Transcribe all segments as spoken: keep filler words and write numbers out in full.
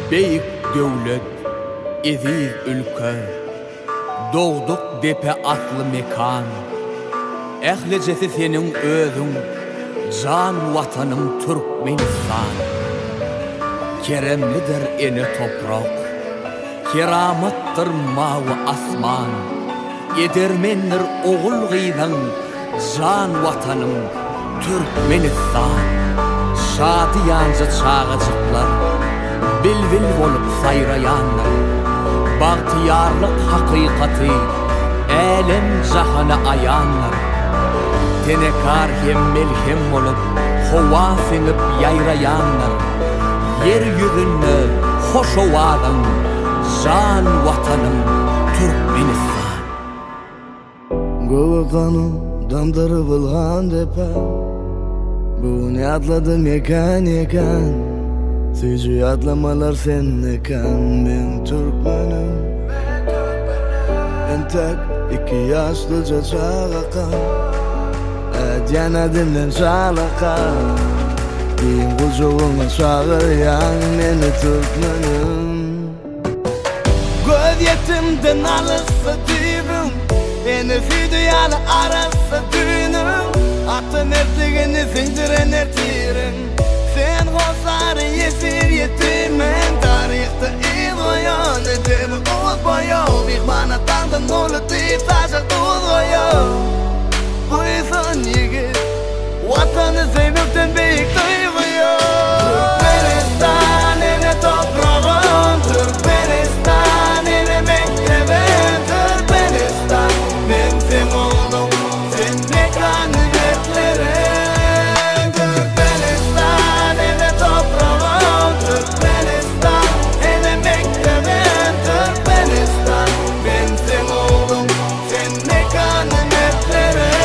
Beyik dövlet, eziz ülke, doğduk depe atlı mekan. Ehlecesi senin özün, can vatanım Türkmenistan. Keremlidir eni toprak, keramettir mavi asman. Edermendir oğul gıydan, can vatanım Türkmenistan. Şadiyancı çağıcıklar, bilbil olup sayrayanlar. Bahtiyarlık hakikati, elem cahana ayanlar. Tenekar hem melhem olup, hova sinip yayrayanlar. Yeryüzünde hoş ovadan, can vatanım Türkmenistan. Göğe kanı damdarı bulgan depe, bu ne atladım yekan yekan. Seyci atlamalar sen ekan, ben Türkmenim. Ben tek iki yaşlıca çağakan, edyen edimden çağlakan. Din kucuğuma çağırayan beni Türkmenim. Göz yetimden alısı düğüm, beni fiduyalı arası düğünüm. Atın ertliğini zindiren ertirim, sen gozarı yesir yetimen. Tarihte idoyan edemi oğuz boyu, bihmana tandan olu deyip taşak tuğduyu. Bu insan yigit, vatanı zeynepten büyük duyguyor. Türkmenistan ene toprağım, Türkmenistan ene mektebim. Türkmenistan ben sen oldum, sen mekanı göklerim. Türkmenistan ene toprağım, Türkmenistan ene mektebim. Türkmenistan ben sen oldum, sen mekanı göklerim.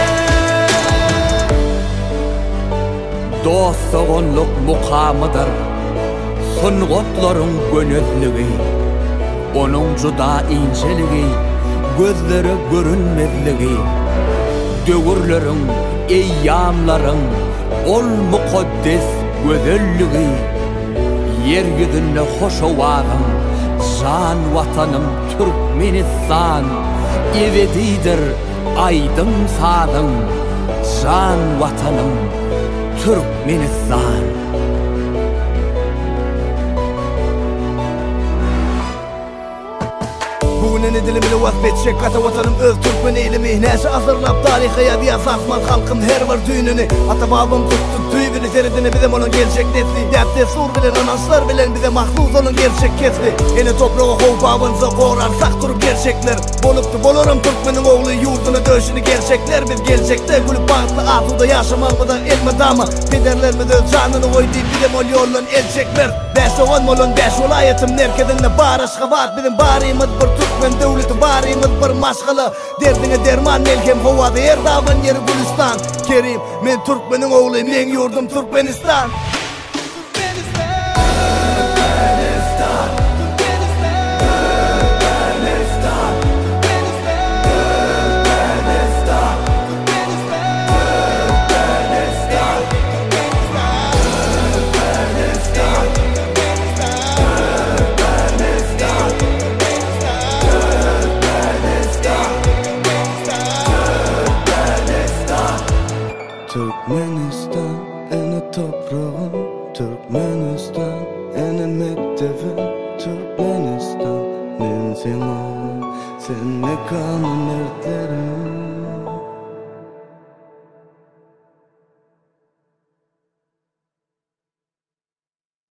Dostluğunluk mukamıdır, sunnatların gönüllüğü. Onun juda inceliği, gözleri görünmezliği. Dögürlerin, eyyamların, ol mukaddes gözelliği. Yeryüzünde hoş ovadan, can vatanım Türkmenistan. Ebedidir aydın sağdın, can vatanım Türkmenistan. Bugün ne dilimini vazbedecek ata vatanım öz Türkmen eylemi. Neşe hazırlap tarihi ya diye sarsman halkın her var düğününü. Ata babam tuttu tüy bile seridini bize onun gelecek nesli. Dertte sur bilen anaslar bilen bize mahfuz onun gerçek kesli. Eni toprağı hov babınıza korarsak durup gerçekler. Boluptu bolurum Türkmenin oğlu yurdunu döşünü gerçekler. Biz gelecekte gülüp bağıtlı asuda yaşamak mı da elme dama. Pederler mi de canını koydu bize mol yolun elçekler. Beş on molun beş olayetim nerkedinle barışkı var. Bizim barimiz bir Türkmen devleti, barimiz bir maşgılı. Derdine derman melkem hovada erdağın yeri Gülistan. Kerim men Türkmenin oğlu, men yurdum Türkmenistan. Türkmenistan ene toprağım, Türkmenistan ene mektebim. Türkmenistan ben sen oğlum, sen mekanın ertlerim.